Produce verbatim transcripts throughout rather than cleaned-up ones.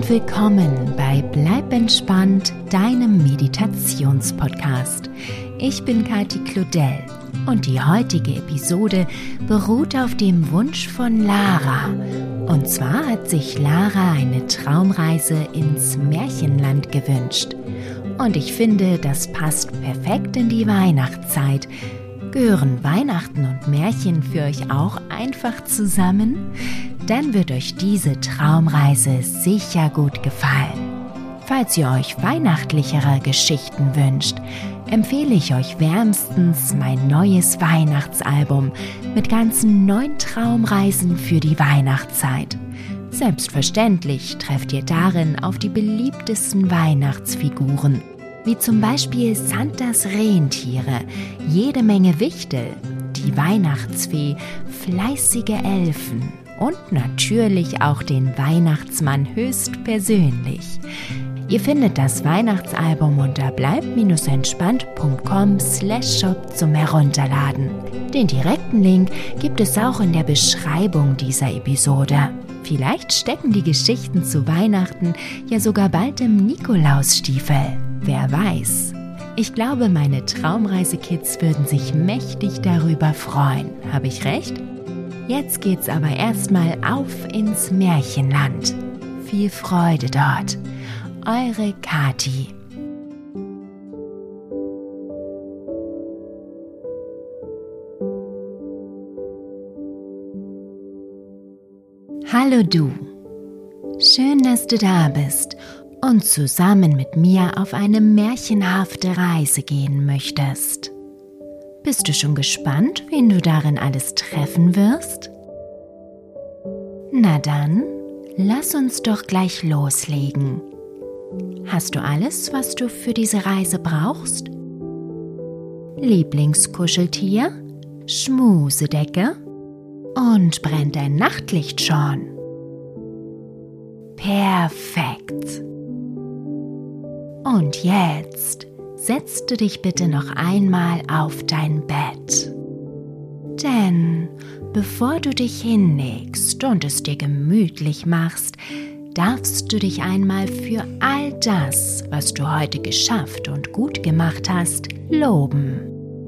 willkommen bei Bleib entspannt, deinem Meditationspodcast. Ich bin Kathi Claudel und die heutige Episode beruht auf dem Wunsch von Lara. Und zwar hat sich Lara eine Traumreise ins Märchenland gewünscht. Und ich finde, das passt perfekt in die Weihnachtszeit. Gehören Weihnachten und Märchen für euch auch einfach zusammen? Dann wird euch diese Traumreise sicher gut gefallen. Falls ihr euch weihnachtlichere Geschichten wünscht, empfehle ich euch wärmstens mein neues Weihnachtsalbum mit ganzen neun Traumreisen für die Weihnachtszeit. Selbstverständlich trefft ihr darin auf die beliebtesten Weihnachtsfiguren, wie zum Beispiel Santas Rentiere, jede Menge Wichtel, die Weihnachtsfee, fleißige Elfen und natürlich auch den Weihnachtsmann höchstpersönlich. Ihr findet das Weihnachtsalbum unter bleib-entspannt punkt com slash shop zum Herunterladen. Den direkten Link gibt es auch in der Beschreibung dieser Episode. Vielleicht stecken die Geschichten zu Weihnachten ja sogar bald im Nikolausstiefel. Wer weiß. Ich glaube, meine Traumreise-Kids würden sich mächtig darüber freuen. Habe ich recht? Jetzt geht's aber erstmal auf ins Märchenland. Viel Freude dort. Eure Kathi. Hallo du. Schön, dass du da bist und zusammen mit mir auf eine märchenhafte Reise gehen möchtest. Bist du schon gespannt, wen du darin alles treffen wirst? Na dann, lass uns doch gleich loslegen. Hast du alles, was du für diese Reise brauchst? Lieblingskuscheltier, Schmusedecke und brennt dein Nachtlicht schon? Perfekt. Und jetzt setzt du dich bitte noch einmal auf dein Bett. Denn bevor du dich hinlegst und es dir gemütlich machst, darfst du dich einmal für all das, was du heute geschafft und gut gemacht hast, loben.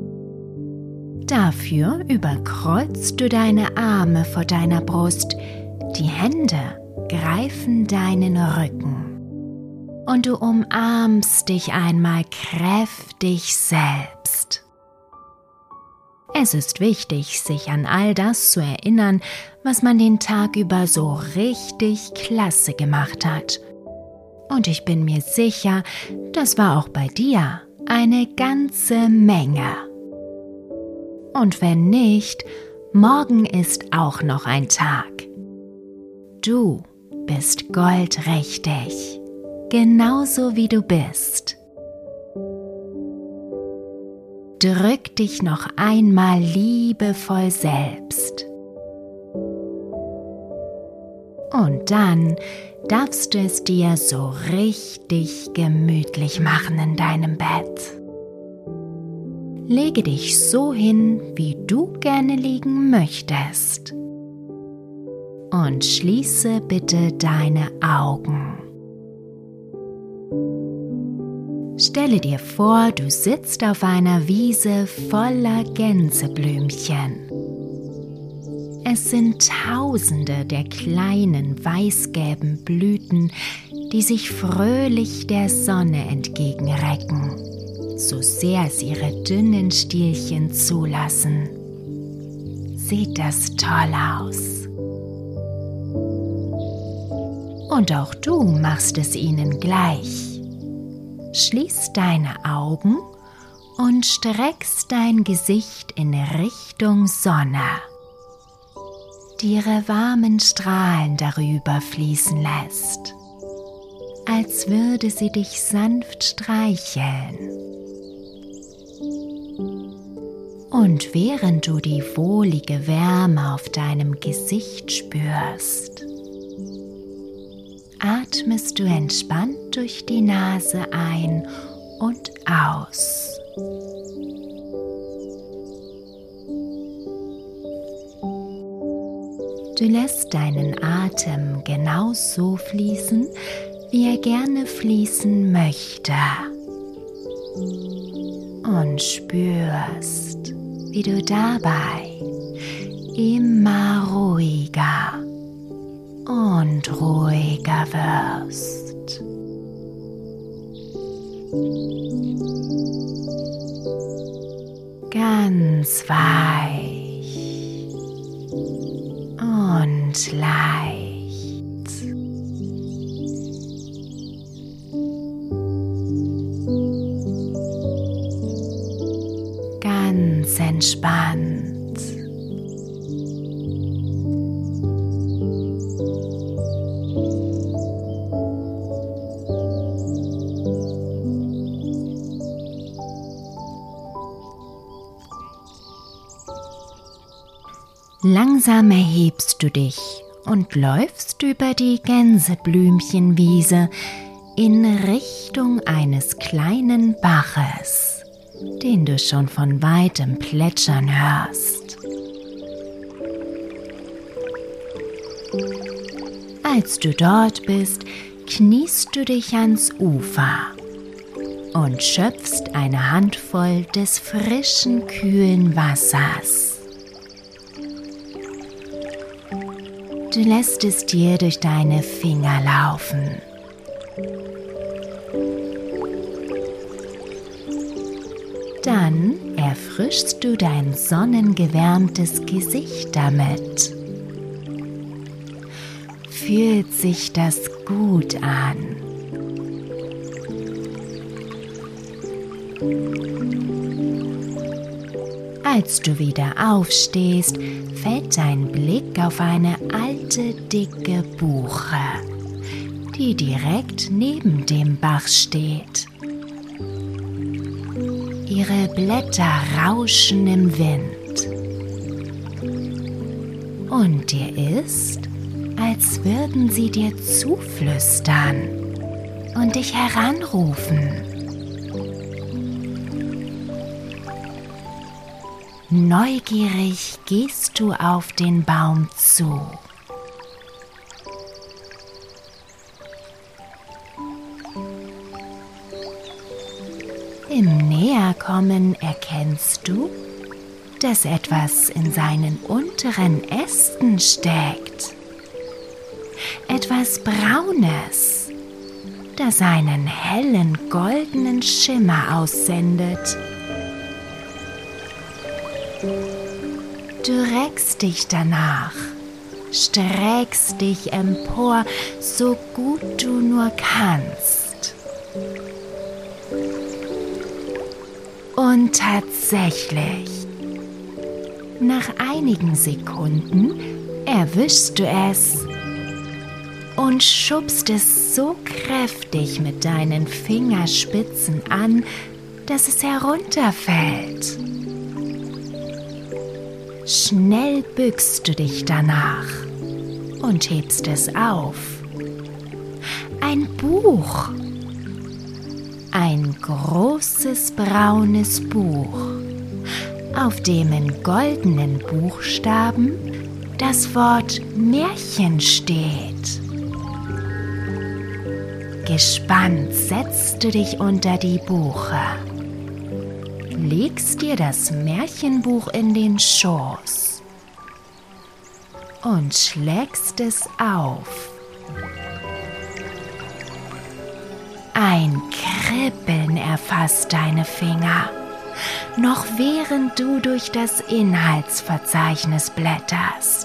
Dafür überkreuzt du deine Arme vor deiner Brust, die Hände greifen deinen Rücken und du umarmst dich einmal kräftig selbst. Es ist wichtig, sich an all das zu erinnern, was man den Tag über so richtig klasse gemacht hat. Und ich bin mir sicher, das war auch bei dir eine ganze Menge. Und wenn nicht, morgen ist auch noch ein Tag. Du bist goldrichtig, genauso wie du bist. Drück dich noch einmal liebevoll selbst. Und dann darfst du es dir so richtig gemütlich machen in deinem Bett. Lege dich so hin, wie du gerne liegen möchtest. Und schließe bitte deine Augen. Stelle dir vor, du sitzt auf einer Wiese voller Gänseblümchen. Es sind Tausende der kleinen weißgelben Blüten, die sich fröhlich der Sonne entgegenrecken, so sehr sie ihre dünnen Stielchen zulassen. Sieht das toll aus? Und auch du machst es ihnen gleich. Schließ deine Augen und streckst dein Gesicht in Richtung Sonne, die ihre warmen Strahlen darüber fließen lässt, als würde sie dich sanft streicheln. Und während du die wohlige Wärme auf deinem Gesicht spürst, atmest du entspannt durch die Nase ein und aus. Du lässt deinen Atem genau so fließen, wie er gerne fließen möchte. Und spürst, wie du dabei immer ruhiger und ruhiger wirst. Ganz weich und leicht. Ganz entspannt. Langsam erhebst du dich und läufst über die Gänseblümchenwiese in Richtung eines kleinen Baches, den du schon von weitem plätschern hörst. Als du dort bist, kniest du dich ans Ufer und schöpfst eine Handvoll des frischen, kühlen Wassers. Du lässt es dir durch deine Finger laufen. Dann erfrischst du dein sonnengewärmtes Gesicht damit. Fühlt sich das gut an? Als du wieder aufstehst, fällt dein Blick auf eine alte, dicke Buche, die direkt neben dem Bach steht. Ihre Blätter rauschen im Wind. Und dir ist, als würden sie dir zuflüstern und dich heranrufen. Neugierig gehst du auf den Baum zu. Im Näherkommen erkennst du, dass etwas in seinen unteren Ästen steckt. Etwas Braunes, das einen hellen goldenen Schimmer aussendet. Du reckst dich danach, streckst dich empor, so gut du nur kannst. Und tatsächlich, nach einigen Sekunden erwischst du es und schubst es so kräftig mit deinen Fingerspitzen an, dass es herunterfällt. Schnell bückst du dich danach und hebst es auf. Ein Buch. Ein großes braunes Buch, auf dem in goldenen Buchstaben das Wort Märchen steht. Gespannt setzt du dich unter die Buche, legst dir das Märchenbuch in den Schoß und schlägst es auf. Ein Kribbeln erfasst deine Finger, noch während du durch das Inhaltsverzeichnis blätterst.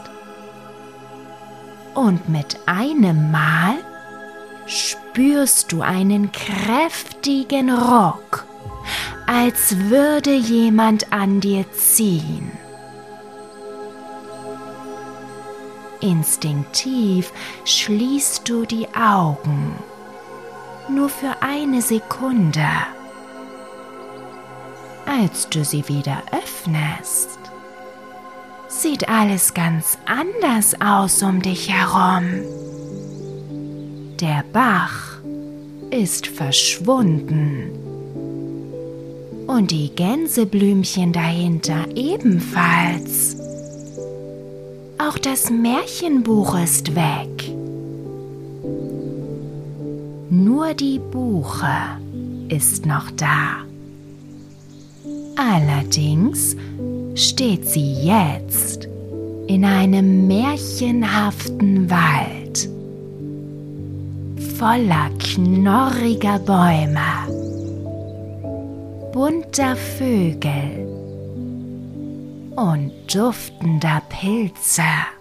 Und mit einem Mal spürst du einen kräftigen Ruck, als würde jemand an dir ziehen. Instinktiv schließt du die Augen, nur für eine Sekunde. Als du sie wieder öffnest, sieht alles ganz anders aus um dich herum. Der Bach ist verschwunden und die Gänseblümchen dahinter ebenfalls. Auch das Märchenbuch ist weg. Nur die Buche ist noch da. Allerdings steht sie jetzt in einem märchenhaften Wald, voller knorriger Bäume, bunter Vögel und duftender Pilze.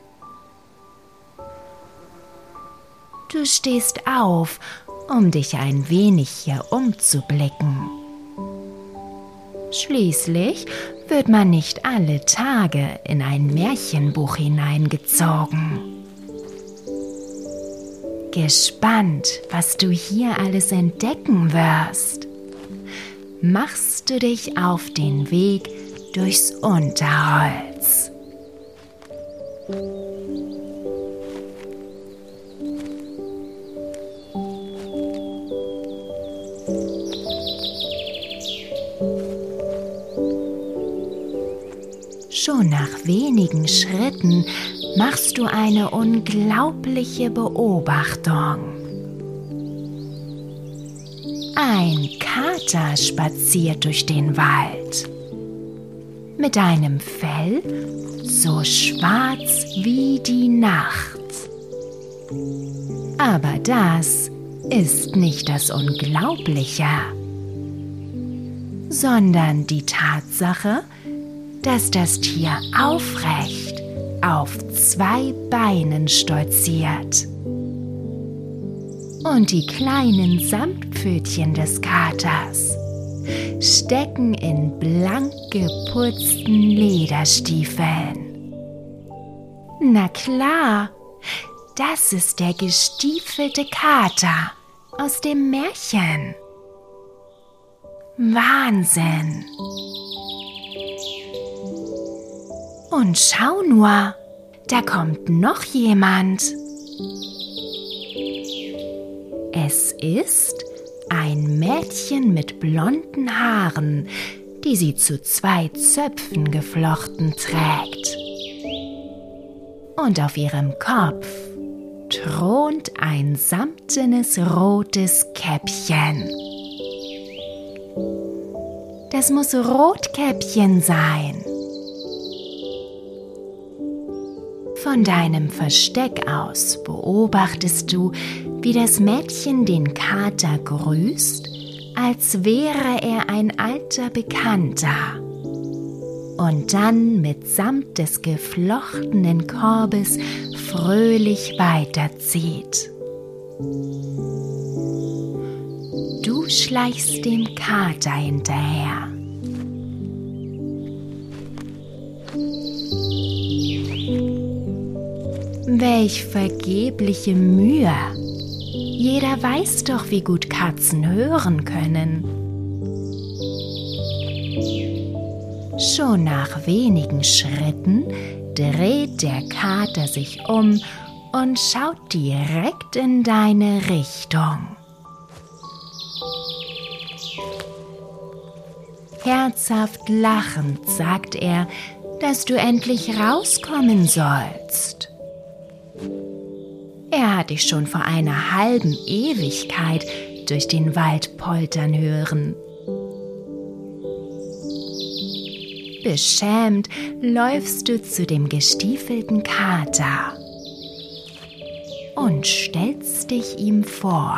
Du stehst auf, um dich ein wenig hier umzublicken. Schließlich wird man nicht alle Tage in ein Märchenbuch hineingezogen. Gespannt, was du hier alles entdecken wirst, machst du dich auf den Weg durchs Unterholz. Schon nach wenigen Schritten machst du eine unglaubliche Beobachtung. Ein Kater spaziert durch den Wald. Mit einem Fell so schwarz wie die Nacht. Aber das ist nicht das Unglaubliche, sondern die Tatsache, dass das Tier aufrecht auf zwei Beinen stolziert. Und die kleinen Samtpfötchen des Katers stecken in blank geputzten Lederstiefeln. Na klar, das ist der gestiefelte Kater aus dem Märchen. Wahnsinn! Und schau nur, da kommt noch jemand. Es ist ein Mädchen mit blonden Haaren, die sie zu zwei Zöpfen geflochten trägt. Und auf ihrem Kopf thront ein samtenes rotes Käppchen. Das muss Rotkäppchen sein. Von deinem Versteck aus beobachtest du, wie das Mädchen den Kater grüßt, als wäre er ein alter Bekannter, und dann mitsamt des geflochtenen Korbes fröhlich weiterzieht. Du schleichst dem Kater hinterher. Welch vergebliche Mühe! Jeder weiß doch, wie gut Katzen hören können. Schon nach wenigen Schritten dreht der Kater sich um und schaut direkt in deine Richtung. Herzhaft lachend sagt er, dass du endlich rauskommen sollst. Er hat dich schon vor einer halben Ewigkeit durch den Wald poltern hören. Beschämt läufst du zu dem gestiefelten Kater und stellst dich ihm vor.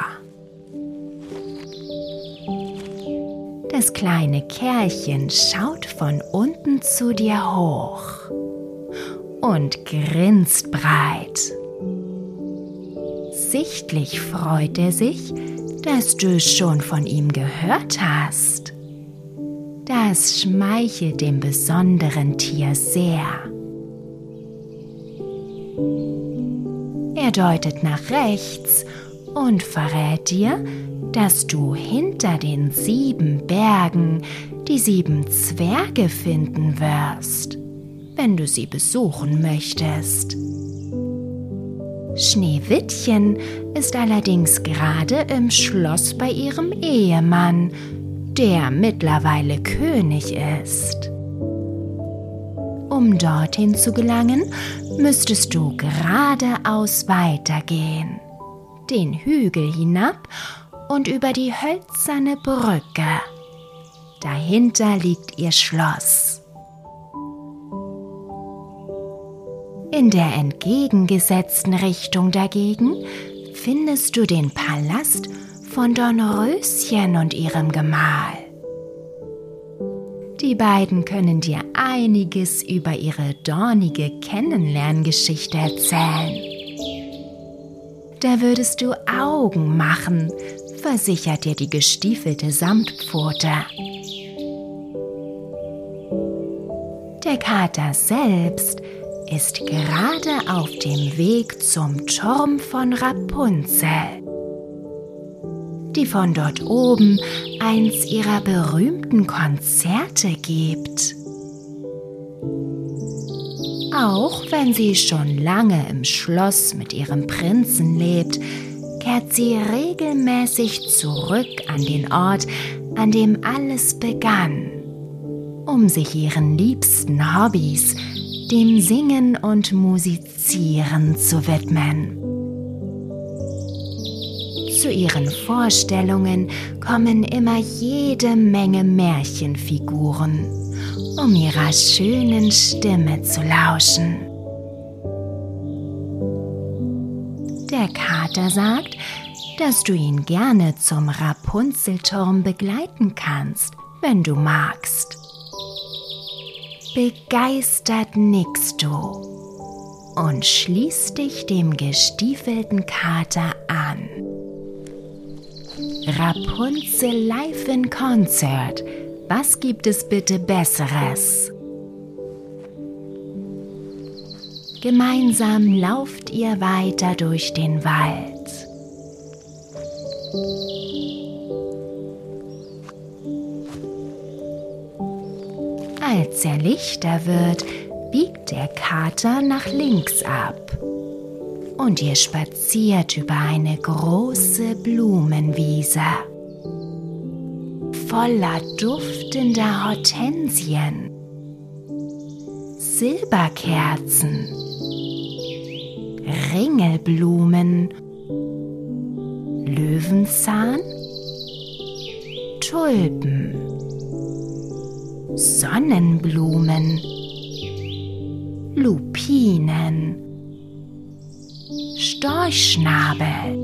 Das kleine Kerlchen schaut von unten zu dir hoch und grinst breit. Sichtlich freut er sich, dass du schon von ihm gehört hast. Das schmeichelt dem besonderen Tier sehr. Er deutet nach rechts und verrät dir, dass du hinter den sieben Bergen die sieben Zwerge finden wirst, wenn du sie besuchen möchtest. Schneewittchen ist allerdings gerade im Schloss bei ihrem Ehemann, der mittlerweile König ist. Um dorthin zu gelangen, müsstest du geradeaus weitergehen, den Hügel hinab und über die hölzerne Brücke. Dahinter liegt ihr Schloss. In der entgegengesetzten Richtung dagegen findest du den Palast von Dornröschen und ihrem Gemahl. Die beiden können dir einiges über ihre dornige Kennenlerngeschichte erzählen. Da würdest du Augen machen, versichert dir die gestiefelte Samtpfote. Der Kater selbst ist gerade auf dem Weg zum Turm von Rapunzel, die von dort oben eins ihrer berühmten Konzerte gibt. Auch wenn sie schon lange im Schloss mit ihrem Prinzen lebt, kehrt sie regelmäßig zurück an den Ort, an dem alles begann, um sich ihren liebsten Hobbys, dem Singen und Musizieren zu widmen. Zu ihren Vorstellungen kommen immer jede Menge Märchenfiguren, um ihrer schönen Stimme zu lauschen. Der Kater sagt, dass du ihn gerne zum Rapunzelturm begleiten kannst, wenn du magst. Begeistert nickst du und schließt dich dem gestiefelten Kater an. Rapunzel live in Concert. Was gibt es bitte Besseres? Gemeinsam lauft ihr weiter durch den Wald. Als er lichter wird, biegt der Kater nach links ab und ihr spaziert über eine große Blumenwiese voller duftender Hortensien, Silberkerzen, Ringelblumen, Löwenzahn, Tulpen, Sonnenblumen, Lupinen, Storchschnabel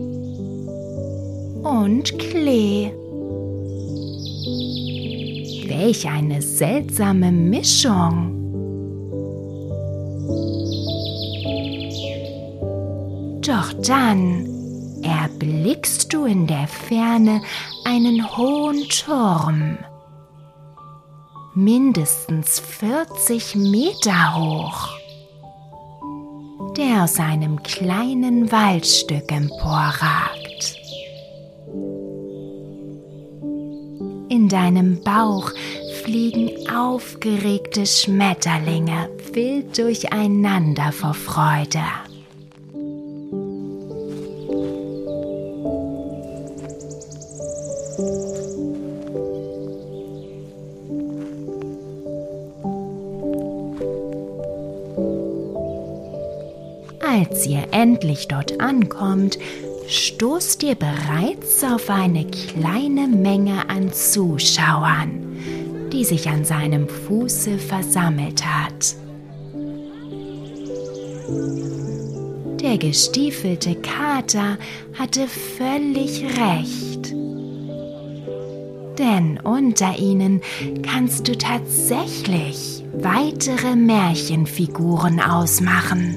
und Klee. Welch eine seltsame Mischung! Doch dann erblickst du in der Ferne einen hohen Turm, mindestens vierzig Meter hoch, der aus einem kleinen Waldstück emporragt. In deinem Bauch fliegen aufgeregte Schmetterlinge wild durcheinander vor Freude. Als ihr endlich dort ankommt, stoßt ihr bereits auf eine kleine Menge an Zuschauern, die sich an seinem Fuße versammelt hat. Der gestiefelte Kater hatte völlig recht. Denn unter ihnen kannst du tatsächlich weitere Märchenfiguren ausmachen.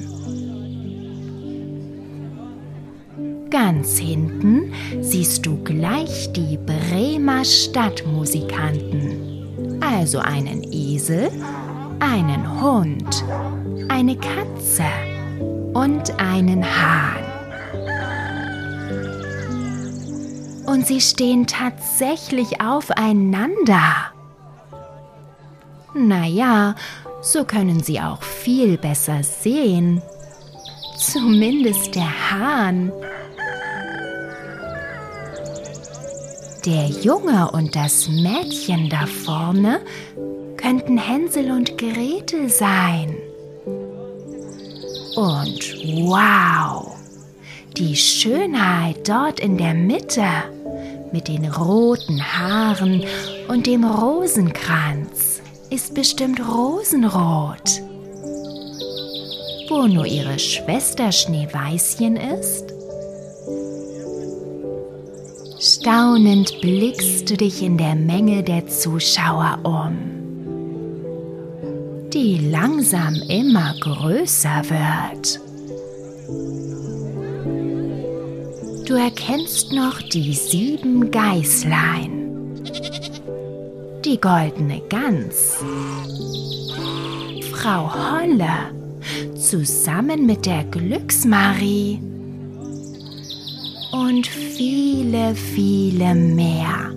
Ganz hinten siehst du gleich die Bremer Stadtmusikanten, also einen Esel, einen Hund, eine Katze und einen Hahn. Und sie stehen tatsächlich aufeinander. Naja, so können sie auch viel besser sehen. Zumindest der Hahn. Der Junge und das Mädchen da vorne könnten Hänsel und Gretel sein. Und wow, Die Schönheit dort in der Mitte mit den roten Haaren und dem Rosenkranz ist bestimmt rosenrot. Wo nur ihre Schwester Schneeweißchen ist? Staunend blickst du dich in der Menge der Zuschauer um, die langsam immer größer wird. Du erkennst noch die sieben Geißlein, die goldene Gans, Frau Holle, zusammen mit der Glücksmarie und viele, viele mehr.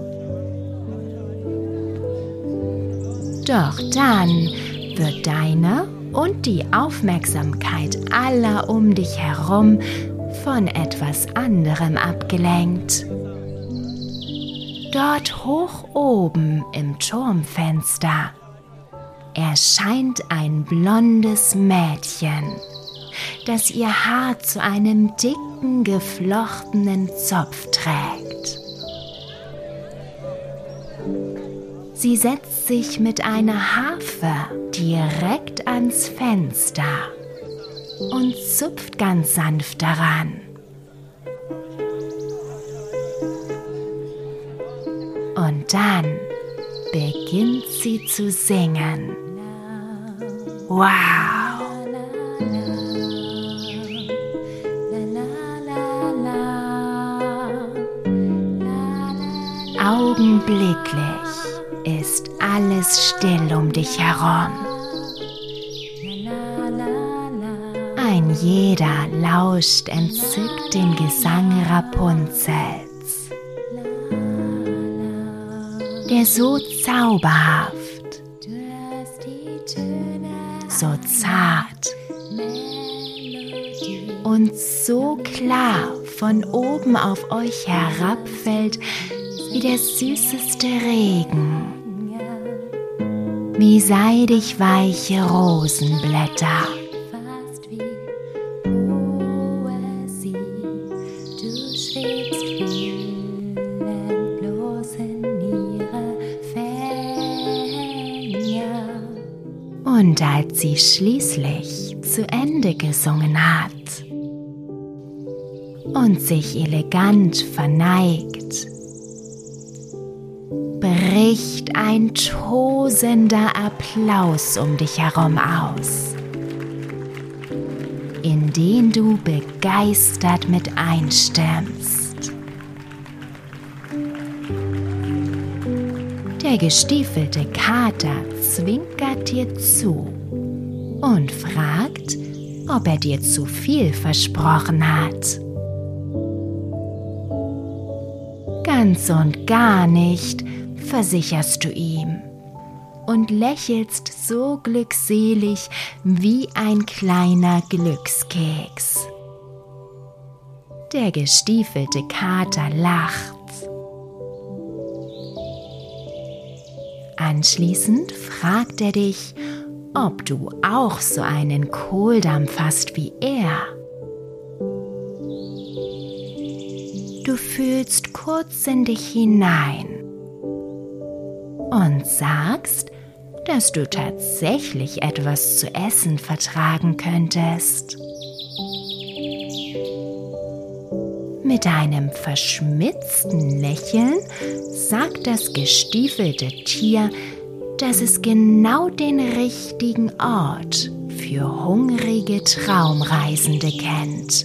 Doch dann wird deine und die Aufmerksamkeit aller um dich herum von etwas anderem abgelenkt. Dort hoch oben im Turmfenster erscheint ein blondes Mädchen, das ihr Haar zu einem dicken, geflochtenen Zopf trägt. Sie setzt sich mit einer Harfe direkt ans Fenster und zupft ganz sanft daran. Und dann beginnt sie zu singen. Wow! Augenblicklich ist alles still um dich herum. Ein jeder lauscht entzückt den Gesang Rapunzels, der so zauberhaft, so zart und so klar von oben auf euch herabfällt wie der süßeste Regen, wie seidig weiche Rosenblätter. Und als sie schließlich zu Ende gesungen hat und sich elegant verneigt, bricht ein tosender Applaus um dich herum aus, in den du begeistert mit einstimmst. Der gestiefelte Kater zwinkert dir zu und fragt, ob er dir zu viel versprochen hat. Ganz und gar nicht, versicherst du ihm und lächelst so glückselig wie ein kleiner Glückskeks. Der gestiefelte Kater lacht. Anschließend fragt er dich, ob du auch so einen Kohldampf hast wie er. Du fühlst kurz in dich hinein und sagst, dass du tatsächlich etwas zu essen vertragen könntest. Mit einem verschmitzten Lächeln sagt das gestiefelte Tier, dass es genau den richtigen Ort für hungrige Traumreisende kennt.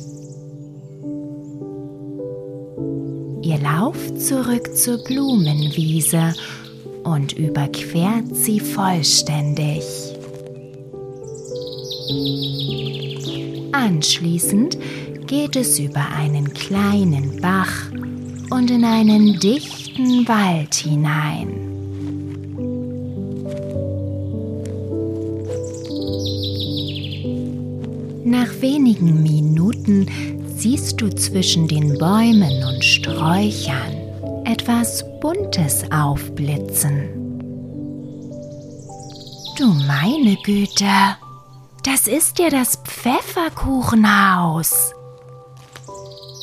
Ihr lauft zurück zur Blumenwiese und überquert sie vollständig. Anschließend geht es über einen kleinen Bach und in einen dichten Wald hinein. Nach wenigen Minuten siehst du zwischen den Bäumen und Sträuchern etwas Buntes aufblitzen. Du meine Güte, das ist ja das Pfefferkuchenhaus.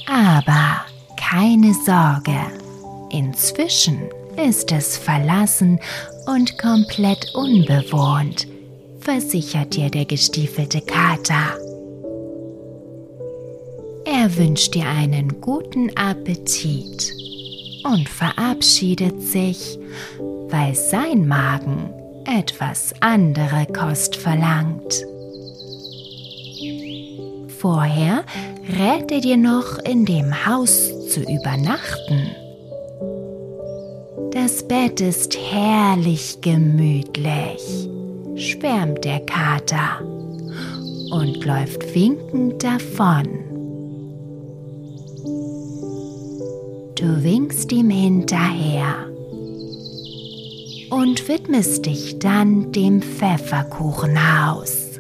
Aber keine Sorge, inzwischen ist es verlassen und komplett unbewohnt, versichert dir der gestiefelte Kater. Er wünscht dir einen guten Appetit und verabschiedet sich, weil sein Magen etwas andere Kost verlangt. Vorher rät er dir noch, in dem Haus zu übernachten. Das Bett ist herrlich gemütlich, schwärmt der Kater und läuft winkend davon. Du winkst ihm hinterher und widmest dich dann dem Pfefferkuchenhaus.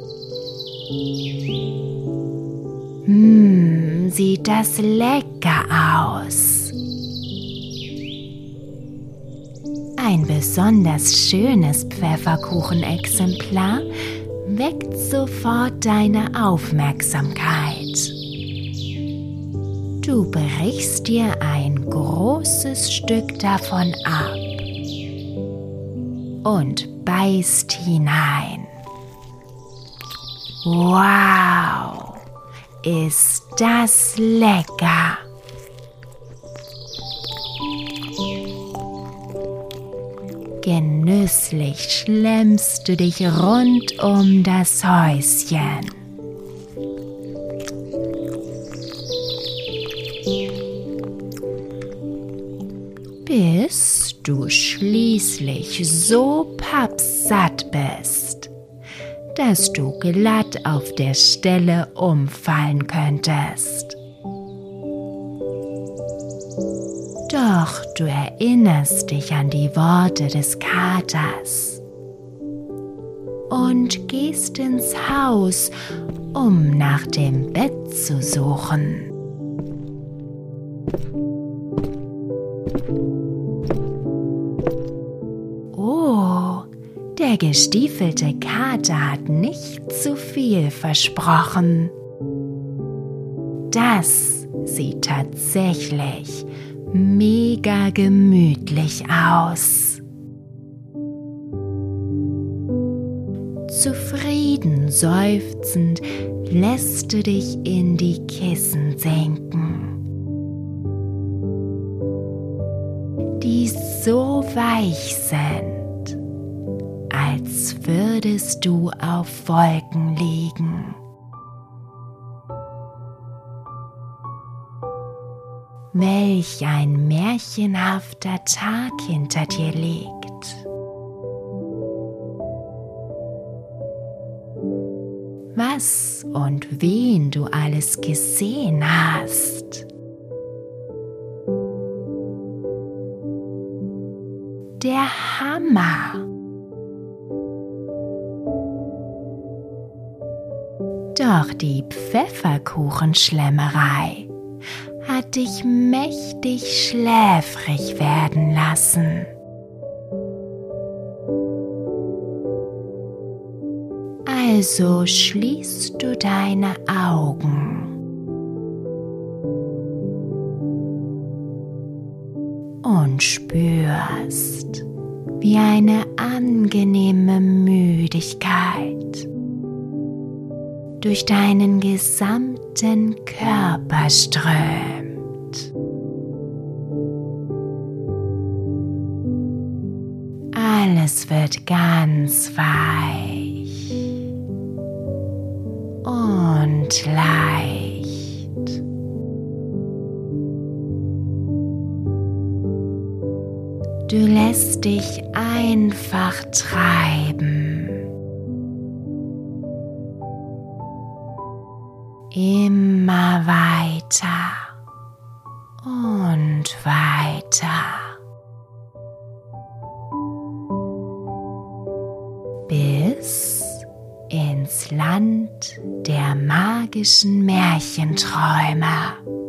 Hm, sieht das lecker aus. Ein besonders schönes Pfefferkuchenexemplar weckt sofort deine Aufmerksamkeit. Du brichst dir ein großes Stück davon ab und beißt hinein. Wow, ist das lecker! Genüsslich schlemmst du dich rund um das Häuschen. Bis du schließlich so pappsatt bist, dass du glatt auf der Stelle umfallen könntest. Doch du erinnerst dich an die Worte des Katers und gehst ins Haus, um nach dem Bett zu suchen. Oh, der gestiefelte Kater hat nicht zu viel versprochen. Das sieht tatsächlich mega gemütlich aus. Zufrieden seufzend lässt du dich in die Kissen sinken, die so weich sind, als würdest du auf Wolken liegen. Welch ein märchenhafter Tag hinter dir liegt. Was und wen du alles gesehen hast. Der Hammer! Doch die Pfefferkuchenschlemmerei hat dich mächtig schläfrig werden lassen. Also schließt du deine Augen und spürst, wie eine angenehme Müdigkeit durch deinen gesamten Körper strömt. Alles wird ganz weich und leicht. Du lässt dich einfach treiben. Immer weiter und weiter, bis ins Land der magischen Märchenträumer.